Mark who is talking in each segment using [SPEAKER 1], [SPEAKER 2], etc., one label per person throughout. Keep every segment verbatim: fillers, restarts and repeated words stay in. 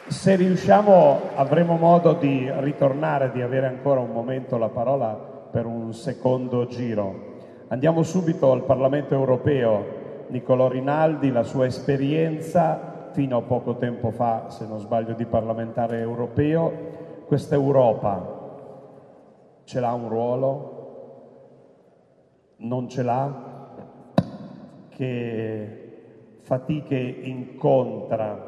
[SPEAKER 1] Se riusciamo avremo modo di ritornare, di avere ancora un momento la parola per un secondo giro. Andiamo subito al Parlamento europeo. Niccolò Rinaldi, la sua esperienza fino a poco tempo fa, se non sbaglio, di parlamentare europeo. Questa Europa ce l'ha un ruolo? Non ce l'ha? Che fatiche incontra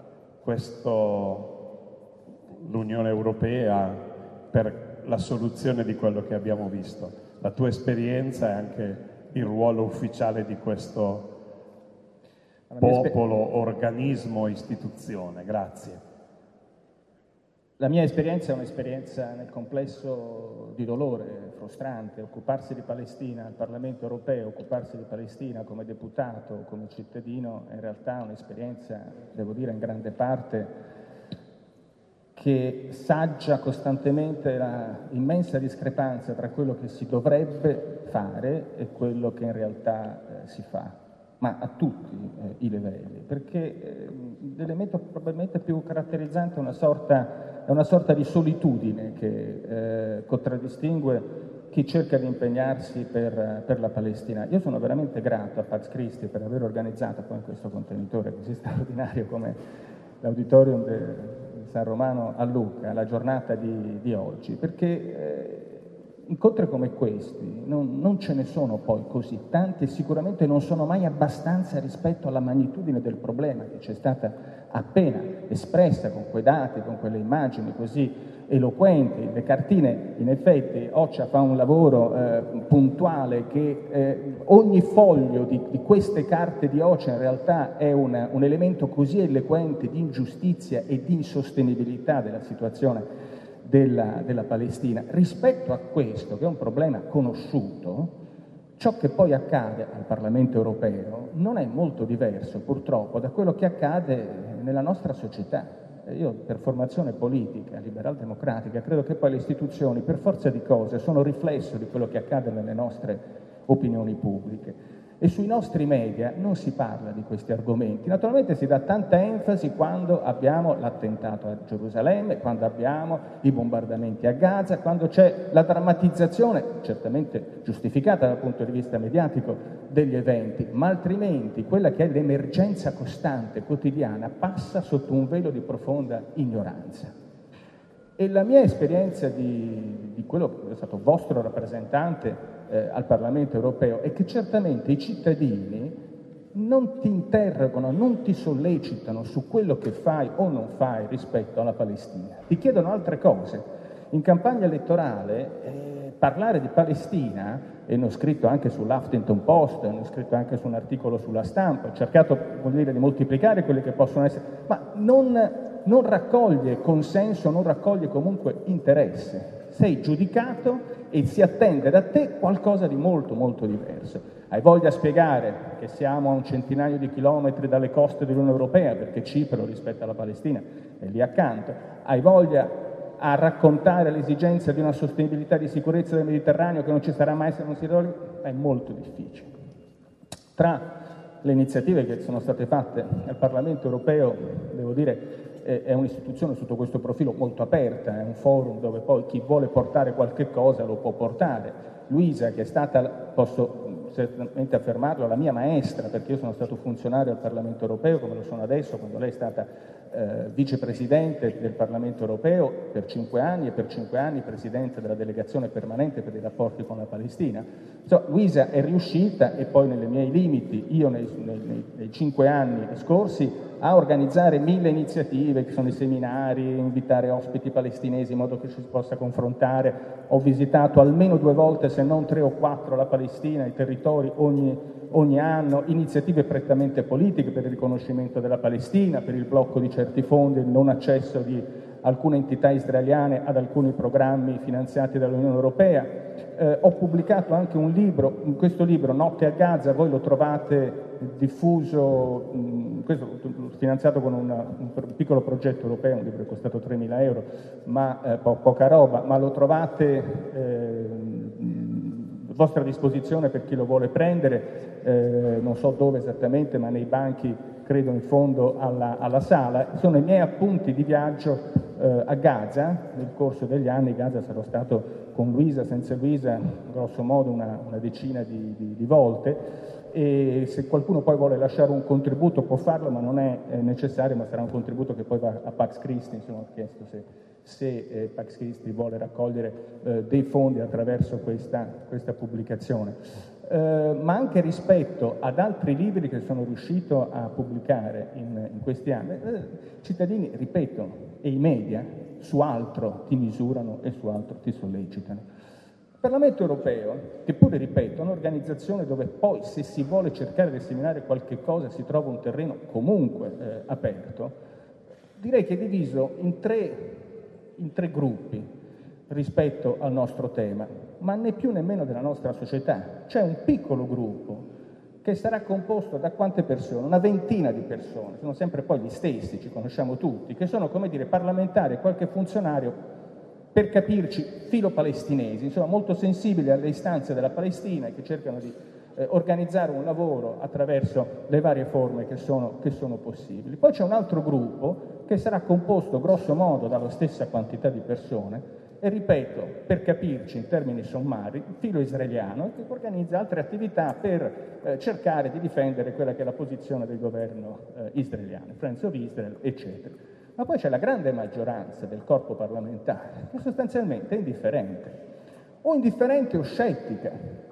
[SPEAKER 1] questo l'Unione Europea per la soluzione di quello che abbiamo visto? La tua esperienza e anche il ruolo ufficiale di questo popolo, organismo, istituzione. Grazie.
[SPEAKER 2] La mia esperienza è un'esperienza nel complesso di dolore, frustrante. Occuparsi di Palestina al Parlamento europeo, occuparsi di Palestina come deputato, come cittadino, è in realtà un'esperienza, devo dire, in grande parte che saggia costantemente la immensa discrepanza tra quello che si dovrebbe fare e quello che in realtà eh, si fa, ma a tutti eh, i livelli, perché eh, l'elemento probabilmente più caratterizzante è una sorta, è una sorta di solitudine che eh, contraddistingue chi cerca di impegnarsi per, per la Palestina. Io sono veramente grato a Pax Christi per aver organizzato poi in questo contenitore così straordinario come l'Auditorium de San Romano a Lucca, la giornata di, di oggi, perché eh, incontri come questi non, non ce ne sono poi così tanti e sicuramente non sono mai abbastanza rispetto alla magnitudine del problema che ci è stata appena espressa con quei dati, con quelle immagini così eloquenti, le cartine. In effetti Occia fa un lavoro eh, puntuale che eh, ogni foglio di, di queste carte di Occia in realtà è un, un elemento così eloquente di ingiustizia e di insostenibilità della situazione della, della Palestina. Rispetto a questo, che è un problema conosciuto, ciò che poi accade al Parlamento europeo non è molto diverso purtroppo da quello che accade nella nostra società. Io per formazione politica, liberal-democratica, credo che poi le istituzioni, per forza di cose, sono riflesso di quello che accade nelle nostre opinioni pubbliche. E sui nostri media non si parla di questi argomenti. Naturalmente si dà tanta enfasi quando abbiamo l'attentato a Gerusalemme, quando abbiamo i bombardamenti a Gaza, quando c'è la drammatizzazione, certamente giustificata dal punto di vista mediatico, degli eventi, ma altrimenti quella che è l'emergenza costante, quotidiana, passa sotto un velo di profonda ignoranza. E la mia esperienza di, di quello che è stato vostro rappresentante eh, al Parlamento europeo è che certamente i cittadini non ti interrogano, non ti sollecitano su quello che fai o non fai rispetto alla Palestina. Ti chiedono altre cose. In campagna elettorale eh, parlare di Palestina, e ne ho scritto anche sull'Huffington Post, ne ho scritto anche su un articolo sulla Stampa, ho cercato, voglio dire, di moltiplicare quelli che possono essere, ma non... non raccoglie consenso, non raccoglie comunque interesse. Sei giudicato e si attende da te qualcosa di molto molto diverso. Hai voglia a spiegare che siamo a un centinaio di chilometri dalle coste dell'Unione Europea, perché Cipro rispetto alla Palestina è lì accanto. Hai voglia a raccontare l'esigenza di una sostenibilità di sicurezza del Mediterraneo che non ci sarà mai se non si risolve? È molto difficile. Tra le iniziative che sono state fatte al Parlamento europeo, devo dire, è un'istituzione sotto questo profilo molto aperta, è un forum dove poi chi vuole portare qualche cosa lo può portare. Luisa, che è stata, posso certamente affermarlo, la mia maestra, perché io sono stato funzionario al Parlamento europeo, come lo sono adesso, quando lei è stata eh, vicepresidente del Parlamento europeo per cinque anni e per cinque anni presidente della delegazione permanente per i rapporti con la Palestina. So, Luisa è riuscita, e poi nei miei limiti, io nei, nei, nei cinque anni scorsi, a organizzare mille iniziative, che sono i seminari, invitare ospiti palestinesi in modo che ci si possa confrontare. Ho visitato almeno due volte, se non tre o quattro, la Palestina, i territori ogni, ogni anno, iniziative prettamente politiche per il riconoscimento della Palestina, per il blocco di certi fondi, il non accesso di alcune entità israeliane ad alcuni programmi finanziati dall'Unione Europea. Eh, ho pubblicato anche un libro, in questo libro Notte a Gaza, voi lo trovate diffuso, mh, questo finanziato con una, un piccolo progetto europeo, un libro che è costato tremila euro, ma eh, po- poca roba, ma lo trovate eh, vostra disposizione per chi lo vuole prendere, eh, non so dove esattamente, ma nei banchi, credo in fondo alla, alla sala. Sono i miei appunti di viaggio eh, a Gaza. Nel corso degli anni Gaza sarò stato con Luisa, senza Luisa, grosso modo una, una decina di, di, di volte, e se qualcuno poi vuole lasciare un contributo può farlo, ma non è eh, necessario, ma sarà un contributo che poi va a Pax Christi. Insomma, ho chiesto se, se eh, Pax Christi vuole raccogliere eh, dei fondi attraverso questa, questa pubblicazione. Eh, ma anche rispetto ad altri libri che sono riuscito a pubblicare in, in questi anni, eh, cittadini, ripeto, e i media su altro ti misurano e su altro ti sollecitano. Il Parlamento europeo, che pure, ripeto, è un'organizzazione dove poi, se si vuole cercare di seminare qualche cosa, si trova un terreno comunque eh, aperto, direi che è diviso in tre, in tre gruppi rispetto al nostro tema, ma né più né meno della nostra società. C'è un piccolo gruppo che sarà composto da quante persone? Una ventina di persone, sono sempre poi gli stessi, ci conosciamo tutti, che sono, come dire, parlamentari e qualche funzionario, per capirci, filo-palestinesi, insomma molto sensibili alle istanze della Palestina e che cercano di eh, organizzare un lavoro attraverso le varie forme che sono, che sono possibili. Poi c'è un altro gruppo che sarà composto grosso modo dalla stessa quantità di persone e, ripeto, per capirci in termini sommari, filo israeliano, che organizza altre attività per eh, cercare di difendere quella che è la posizione del governo eh, israeliano, Friends of Israel, eccetera. Ma poi c'è la grande maggioranza del corpo parlamentare che sostanzialmente è indifferente, o indifferente o scettica,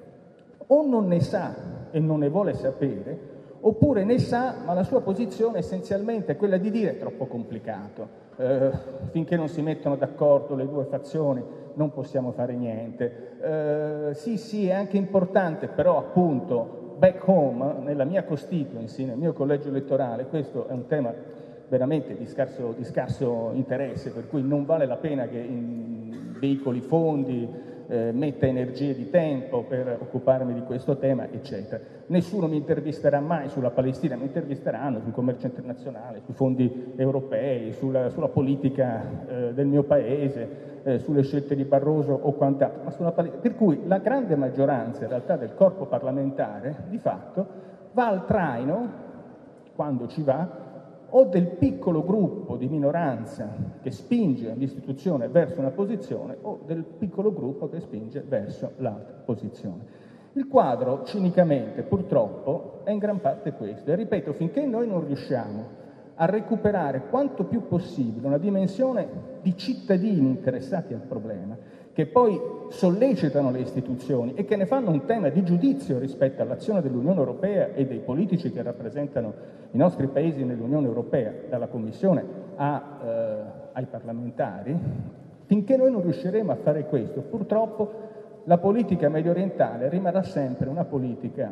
[SPEAKER 2] o non ne sa e non ne vuole sapere, oppure ne sa ma la sua posizione essenzialmente è quella di dire è troppo complicato, eh, finché non si mettono d'accordo le due fazioni non possiamo fare niente, eh, sì sì è anche importante, però appunto back home, nella mia constituency, nel mio collegio elettorale, questo è un tema veramente di scarso, di scarso interesse, per cui non vale la pena che in veicoli fondi, eh, metta energie di tempo per occuparmi di questo tema, eccetera. Nessuno mi intervisterà mai sulla Palestina, mi intervisteranno sul commercio internazionale, sui fondi europei, sulla, sulla politica eh, del mio paese, eh, sulle scelte di Barroso o quant'altro, ma sulla Palestina. Per cui la grande maggioranza in realtà del corpo parlamentare, di fatto, va al traino, quando ci va, o del piccolo gruppo di minoranza che spinge l'istituzione verso una posizione o del piccolo gruppo che spinge verso l'altra posizione. Il quadro, cinicamente, purtroppo, è in gran parte questo. E ripeto, finché noi non riusciamo a recuperare quanto più possibile una dimensione di cittadini interessati al problema, che poi sollecitano le istituzioni e che ne fanno un tema di giudizio rispetto all'azione dell'Unione Europea e dei politici che rappresentano i nostri paesi nell'Unione Europea, dalla Commissione a, eh, ai parlamentari, finché noi non riusciremo a fare questo, purtroppo la politica mediorientale rimarrà sempre una politica,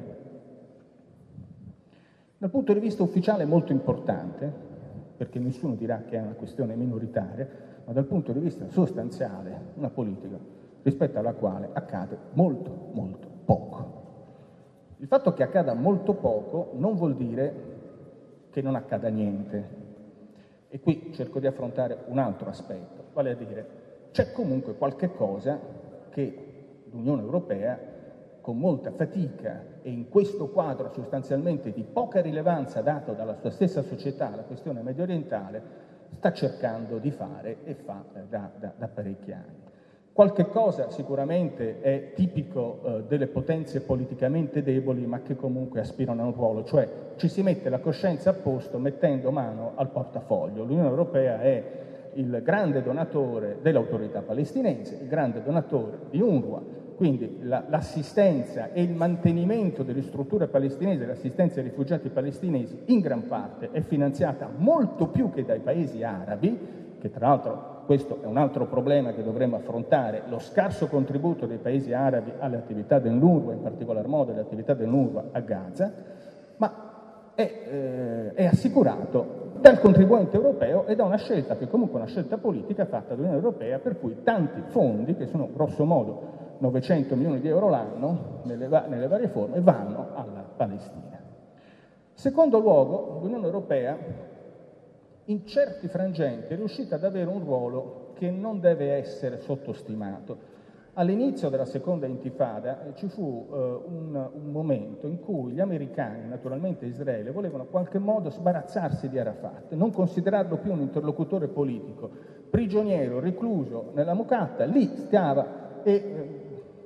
[SPEAKER 2] dal punto di vista ufficiale, molto importante, perché nessuno dirà che è una questione minoritaria, ma dal punto di vista sostanziale una politica rispetto alla quale accade molto, molto poco. Il fatto che accada molto poco non vuol dire che non accada niente. E qui cerco di affrontare un altro aspetto, vale a dire c'è comunque qualche cosa che l'Unione Europea, con molta fatica e in questo quadro sostanzialmente di poca rilevanza dato dalla sua stessa società alla questione mediorientale, sta cercando di fare e fa da, da, da parecchi anni. Qualche cosa sicuramente è tipico eh, delle potenze politicamente deboli, ma che comunque aspirano a un ruolo, cioè ci si mette la coscienza a posto mettendo mano al portafoglio. L'Unione Europea è il grande donatore dell'autorità palestinese, il grande donatore di UNRWA, quindi la, l'assistenza e il mantenimento delle strutture palestinesi, l'assistenza ai rifugiati palestinesi in gran parte è finanziata molto più che dai paesi arabi, che tra l'altro questo è un altro problema che dovremmo affrontare, lo scarso contributo dei paesi arabi alle attività dell'UNRWA, in particolar modo alle attività dell'UNRWA a Gaza, ma è, eh, è assicurato dal contribuente europeo e da una scelta che comunque è una scelta politica fatta dall'Unione Europea, per cui tanti fondi, che sono grosso modo novecento milioni di euro l'anno nelle, va- nelle varie forme, vanno alla Palestina. Secondo luogo, l'Unione Europea in certi frangenti è riuscita ad avere un ruolo che non deve essere sottostimato. All'inizio della seconda intifada eh, ci fu eh, un, un momento in cui gli americani, naturalmente Israele, volevano in qualche modo sbarazzarsi di Arafat, non considerarlo più un interlocutore politico, prigioniero, recluso nella mucata, lì stava e eh,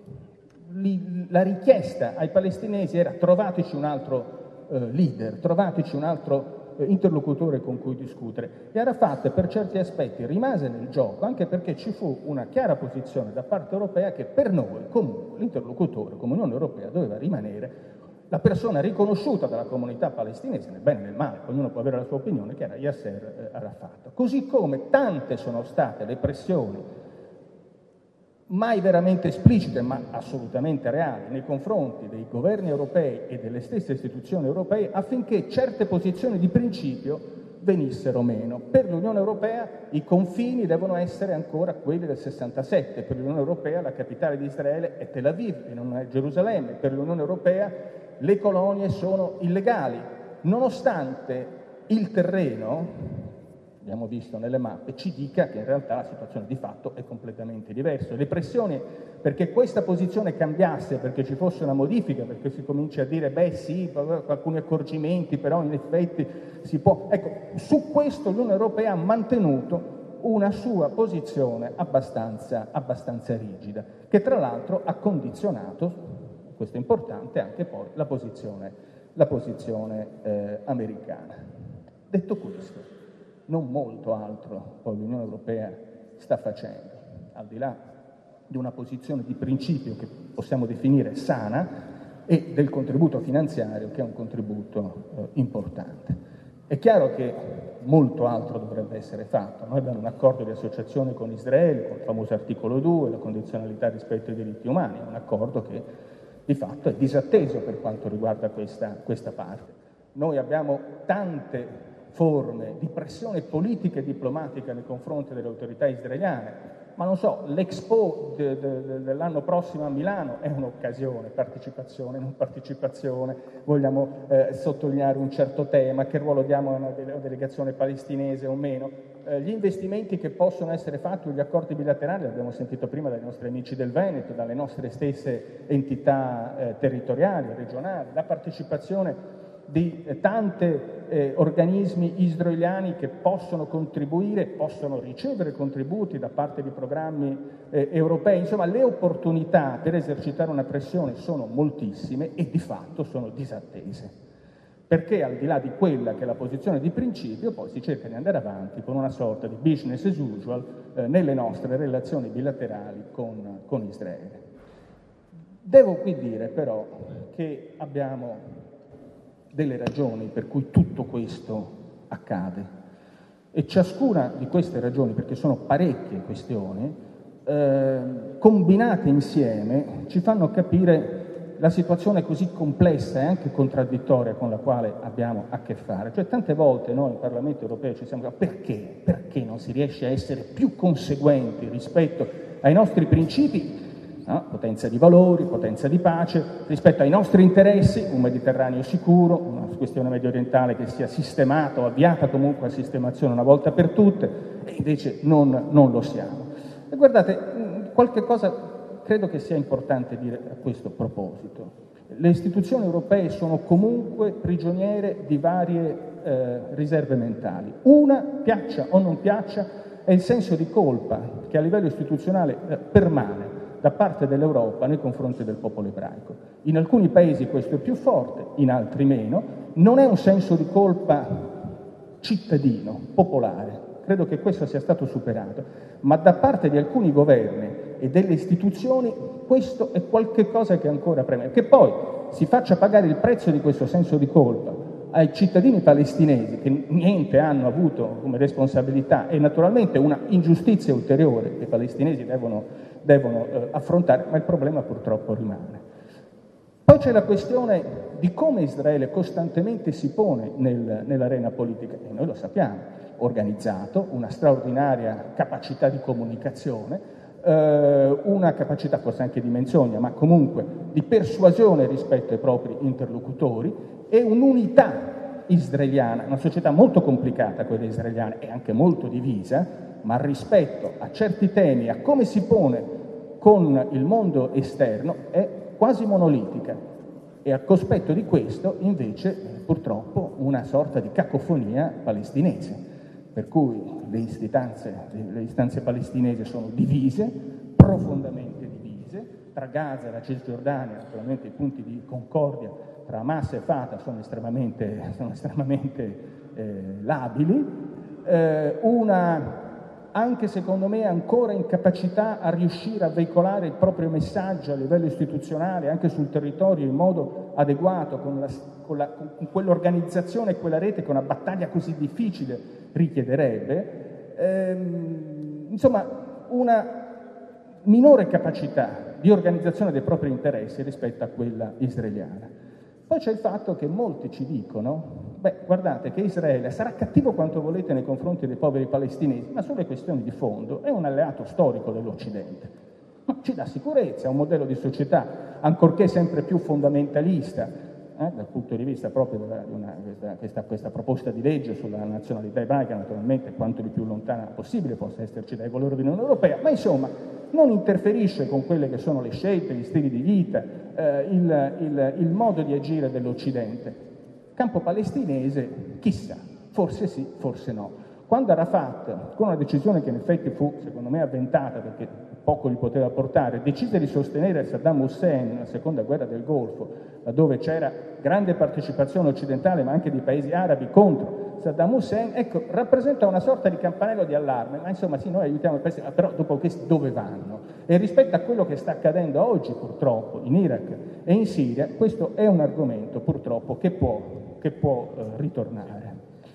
[SPEAKER 2] lì, la richiesta ai palestinesi era trovateci un altro eh, leader, trovateci un altro interlocutore con cui discutere. E Arafat per certi aspetti rimase nel gioco, anche perché ci fu una chiara posizione da parte europea che per noi comunque l'interlocutore come Unione Europea doveva rimanere la persona riconosciuta dalla comunità palestinese, nel bene e nel male, ognuno può avere la sua opinione, che era Yasser Arafat. Così come tante sono state le pressioni mai veramente esplicite, ma assolutamente reali, nei confronti dei governi europei e delle stesse istituzioni europee affinché certe posizioni di principio venissero meno. Per l'Unione Europea i confini devono essere ancora quelli del sessantasette, per l'Unione Europea la capitale di Israele è Tel Aviv e non è Gerusalemme, per l'Unione Europea le colonie sono illegali, nonostante il terreno, abbiamo visto nelle mappe, ci dica che in realtà la situazione di fatto è completamente diversa. Le pressioni perché questa posizione cambiasse, perché ci fosse una modifica, perché si comincia a dire beh sì, alcuni accorgimenti, però in effetti si può... Ecco, su questo l'Unione Europea ha mantenuto una sua posizione abbastanza, abbastanza rigida, che tra l'altro ha condizionato, questo è importante, anche poi la posizione, la posizione eh, americana. Detto questo, non molto altro poi l'Unione Europea sta facendo, al di là di una posizione di principio che possiamo definire sana e del contributo finanziario che è un contributo eh, importante. È chiaro che molto altro dovrebbe essere fatto. Noi abbiamo un accordo di associazione con Israele, con il famoso articolo due, la condizionalità rispetto ai diritti umani, un accordo che di fatto è disatteso per quanto riguarda questa, questa parte. Noi abbiamo tante forme di pressione politica e diplomatica nei confronti delle autorità israeliane, ma non so, l'Expo de, de, de, dell'anno prossimo a Milano è un'occasione, partecipazione, non partecipazione, vogliamo eh, sottolineare un certo tema, che ruolo diamo a una, dele, una delegazione palestinese o meno, eh, gli investimenti che possono essere fatti, gli accordi bilaterali, l'abbiamo sentito prima dai nostri amici del Veneto, dalle nostre stesse entità eh, territoriali, regionali, la partecipazione di eh, tante eh, organismi israeliani che possono contribuire, possono ricevere contributi da parte di programmi eh, europei. Insomma, le opportunità per esercitare una pressione sono moltissime e di fatto sono disattese, perché al di là di quella che è la posizione di principio, poi si cerca di andare avanti con una sorta di business as usual eh, nelle nostre relazioni bilaterali con, con Israele. Devo qui dire però che abbiamo delle ragioni per cui tutto questo accade e ciascuna di queste ragioni, perché sono parecchie questioni, eh, combinate insieme ci fanno capire la situazione così complessa e anche contraddittoria con la quale abbiamo a che fare. Cioè tante volte noi in Parlamento europeo ci siamo chiesti perché? Perché non si riesce a essere più conseguenti rispetto ai nostri principi? No? Potenza di valori, potenza di pace, rispetto ai nostri interessi, un Mediterraneo sicuro, una questione medio orientale che sia sistemata o avviata comunque a sistemazione una volta per tutte, e invece non, non lo siamo. E guardate, qualche cosa credo che sia importante dire a questo proposito. Le istituzioni europee sono comunque prigioniere di varie eh, riserve mentali. Una, piaccia o non piaccia, è il senso di colpa che a livello istituzionale eh, permane da parte dell'Europa nei confronti del popolo ebraico. In alcuni paesi questo è più forte, in altri meno. Non è un senso di colpa cittadino, popolare. Credo che questo sia stato superato. Ma da parte di alcuni governi e delle istituzioni questo è qualche cosa che ancora preme. Che poi si faccia pagare il prezzo di questo senso di colpa ai cittadini palestinesi che niente hanno avuto come responsabilità e naturalmente una ingiustizia ulteriore che i palestinesi devono, devono eh, affrontare, ma il problema purtroppo rimane. Poi c'è la questione di come Israele costantemente si pone nel, nell'arena politica, e noi lo sappiamo, organizzato, una straordinaria capacità di comunicazione, eh, una capacità forse anche di menzogna, ma comunque di persuasione rispetto ai propri interlocutori, e un'unità israeliana, una società molto complicata quella israeliana e anche molto divisa, ma rispetto a certi temi, a come si pone con il mondo esterno è quasi monolitica e a cospetto di questo invece purtroppo una sorta di cacofonia palestinese, per cui le istanze, le istanze palestinesi sono divise, profondamente divise, tra Gaza e la Cisgiordania naturalmente i punti di concordia tra Hamas e Fatah sono estremamente, sono estremamente eh, labili, eh, una anche secondo me ancora incapacità a riuscire a veicolare il proprio messaggio a livello istituzionale, anche sul territorio in modo adeguato, con, la, con, la, con quell'organizzazione e quella rete che una battaglia così difficile richiederebbe, ehm, insomma una minore capacità di organizzazione dei propri interessi rispetto a quella israeliana. Poi c'è il fatto che molti ci dicono, beh, guardate che Israele sarà cattivo quanto volete nei confronti dei poveri palestinesi, ma sulle questioni di fondo è un alleato storico dell'Occidente. Ma ci dà sicurezza, è un modello di società, ancorché sempre più fondamentalista, eh, dal punto di vista proprio della, di una, questa, questa, questa proposta di legge sulla nazionalità ebraica, naturalmente quanto di più lontana possibile possa esserci dai valori dell'Unione Europea, ma insomma non interferisce con quelle che sono le scelte, gli stili di vita, eh, il, il, il modo di agire dell'Occidente. Campo palestinese, chissà, forse sì, forse no. Quando Arafat, con una decisione che in effetti fu, secondo me, avventata, perché poco gli poteva portare, decise di sostenere Saddam Hussein nella seconda guerra del Golfo, laddove c'era grande partecipazione occidentale, ma anche di paesi arabi contro Saddam Hussein, ecco, rappresenta una sorta di campanello di allarme, ma insomma sì, noi aiutiamo i paesi, però dopo questo dove vanno? E rispetto a quello che sta accadendo oggi, purtroppo, in Iraq e in Siria, questo è un argomento, purtroppo, che può, che può eh, ritornare.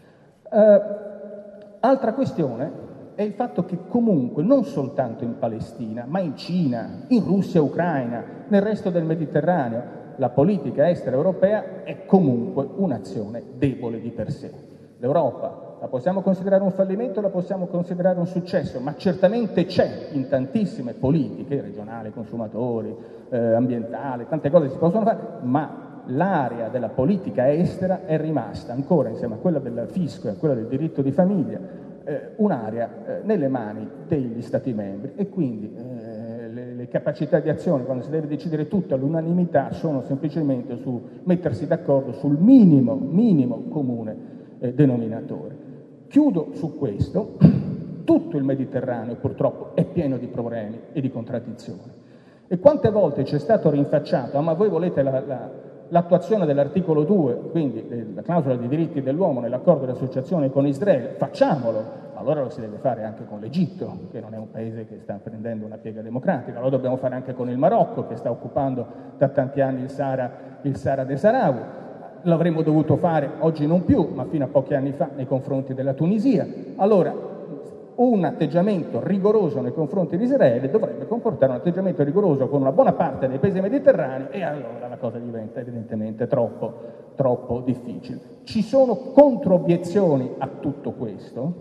[SPEAKER 2] Uh, Altra questione è il fatto che comunque non soltanto in Palestina, ma in Cina, in Russia e Ucraina, nel resto del Mediterraneo, la politica estera europea è comunque un'azione debole di per sé. L'Europa la possiamo considerare un fallimento, la possiamo considerare un successo, ma certamente c'è in tantissime politiche, regionali, consumatori, eh, ambientali, tante cose si possono fare, ma l'area della politica estera è rimasta ancora, insieme a quella del fisco e a quella del diritto di famiglia, eh, un'area eh, nelle mani degli Stati membri e quindi eh, le, le capacità di azione, quando si deve decidere tutto all'unanimità, sono semplicemente su mettersi d'accordo sul minimo, minimo comune eh, denominatore. Chiudo su questo, tutto il Mediterraneo purtroppo è pieno di problemi e di contraddizioni. E quante volte ci è stato rinfacciato, ah, ma voi volete la, la l'attuazione dell'articolo due, quindi della clausola dei diritti dell'uomo nell'accordo di associazione con Israele, facciamolo, allora lo si deve fare anche con l'Egitto, che non è un paese che sta prendendo una piega democratica, lo dobbiamo fare anche con il Marocco, che sta occupando da tanti anni il Sahara, il Sahara dei Sahrawi, l'avremmo dovuto fare oggi non più, ma fino a pochi anni fa nei confronti della Tunisia. Allora, un atteggiamento rigoroso nei confronti di Israele dovrebbe comportare un atteggiamento rigoroso con una buona parte dei paesi mediterranei e allora la cosa diventa evidentemente troppo, troppo difficile. Ci sono controobiezioni a tutto questo,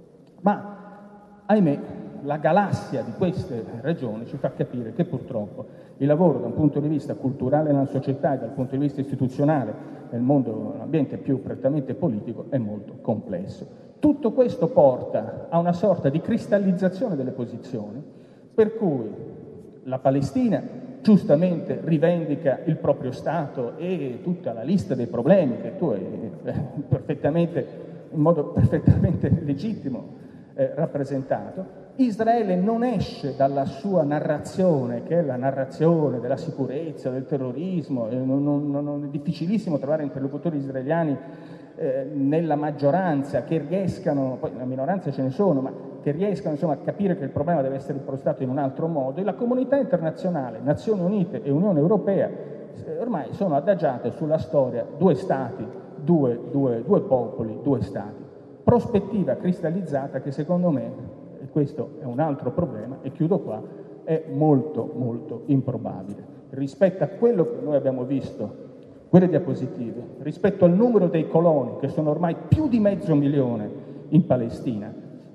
[SPEAKER 2] ma ahimè la galassia di queste regioni ci fa capire che purtroppo il lavoro da un punto di vista culturale nella società e dal punto di vista istituzionale nel mondo, nell'ambiente più prettamente politico è molto complesso. Tutto questo porta a una sorta di cristallizzazione delle posizioni, per cui la Palestina giustamente rivendica il proprio Stato e tutta la lista dei problemi che tu hai eh, perfettamente, in modo perfettamente legittimo eh, rappresentato. Israele non esce dalla sua narrazione, che è la narrazione della sicurezza, del terrorismo, e non, non, non, è difficilissimo trovare interlocutori israeliani eh, nella maggioranza che riescano, poi la minoranza ce ne sono, ma che riescano insomma a capire che il problema deve essere impostato in un altro modo, e la comunità internazionale, Nazioni Unite e Unione Europea eh, ormai sono adagiate sulla storia due stati, due, due, due popoli, due stati. Prospettiva cristallizzata che secondo me, e questo è un altro problema, e chiudo qua, è molto molto improbabile. Rispetto a quello che noi abbiamo visto, quelle diapositive, rispetto al numero dei coloni, che sono ormai più di mezzo milione in Palestina,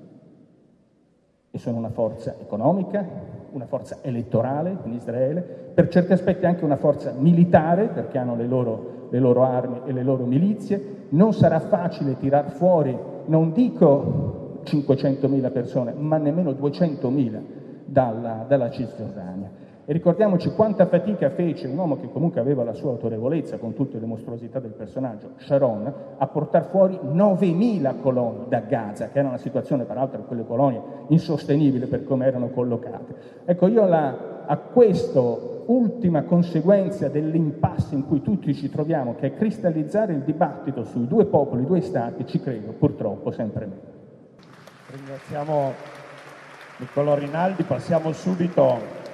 [SPEAKER 2] e sono una forza economica, una forza elettorale in Israele, per certi aspetti anche una forza militare, perché hanno le loro, le loro armi e le loro milizie, non sarà facile tirar fuori, non dico cinquecentomila persone, ma nemmeno duecentomila dalla, dalla Cisgiordania. E ricordiamoci quanta fatica fece un uomo che comunque aveva la sua autorevolezza, con tutte le mostruosità del personaggio, Sharon, a portare fuori novemila coloni da Gaza, che era una situazione peraltro quelle colonie insostenibile per come erano collocate. Ecco, io la, a questo ultima conseguenza dell'impasse in cui tutti ci troviamo, che è cristallizzare il dibattito sui due popoli, due stati, ci credo purtroppo sempre meno.
[SPEAKER 1] Ringraziamo Niccolò Rinaldi, passiamo subito